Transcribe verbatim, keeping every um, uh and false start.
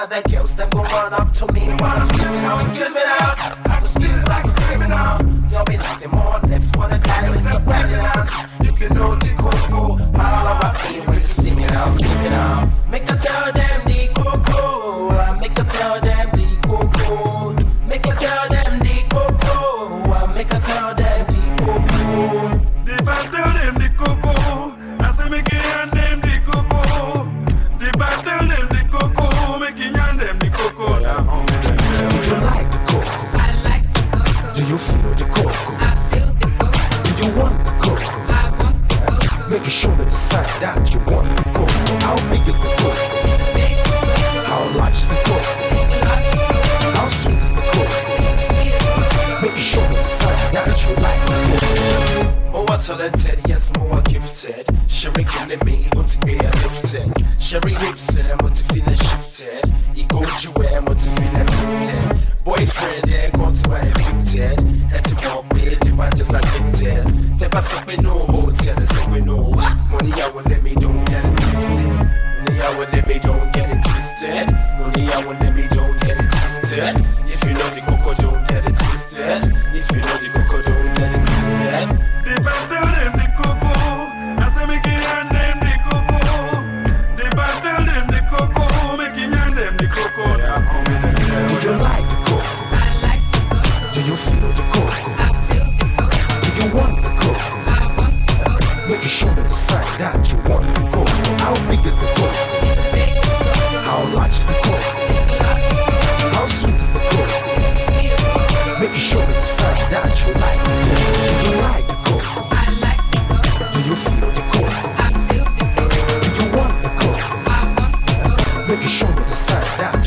other girls, them go run up to me and wanna excuse me now, excuse me now. I go steal like a criminal. There'll be nothing more left for the guys in the pregnant. If you know the cocoa, all of my pain when you see me now, see me now. Make her tell them the cocoa, make her tell them the cocoa, make her tell them the cocoa, make her tell them the cocoa. The band tell them the cocoa, I say make it and them the cocoa. The band tell them the cocoa, make it and them the cocoa. Do you like the cocoa? I like the cocoa. Do you feel the cocoa? I feel the cocoa. Do you want the cocoa? I want the cocoa. Make you show me the sign that you want the cocoa. How big is the cocoa? It's the biggest cocoa. How large is the cocoa? It's the largest cocoa. How sweet is the cocoa? It's the sweetest cocoa. Make you show me the sign that you like the cocoa. More talented, yes, more gifted. Sherry killing me, want to be a lifted. Sherry hips, want to feel shifted. He go to where, want to feel addicted. Boyfriend, they're going to be evicted. Had to walk with the man just addicted. Tell us up in no hotel, so we know. Money I will let me, don't get it twisted. Money I will let me, don't get it twisted. Money I will let me, don't get it twisted. If you know the cocoa, don't get it twisted. If you know the cocoa, don't get it twisted. The band tell them the cocoa, I say make it and them the cocoa. The band tell them the cocoa, make it and them the cocoa. Do you like the cocoa? I like the cocoa. Do you feel the cocoa? I feel the cocoa. Do you want the cocoa? I want the cocoa. Make you show me the sign that you want the cocoa. How big is the cocoa? It's the biggest cocoa. How large is the cocoa? It's the largest cocoa. How sweet is the cocoa? It's the sweetest cocoa. Make you show me the sign that you like the cocoa. Do you like the cocoa? I like the cocoa. Do you feel the cocoa? I feel the cocoa. Do you want the cocoa? I want the cocoa. Make you show me the sign that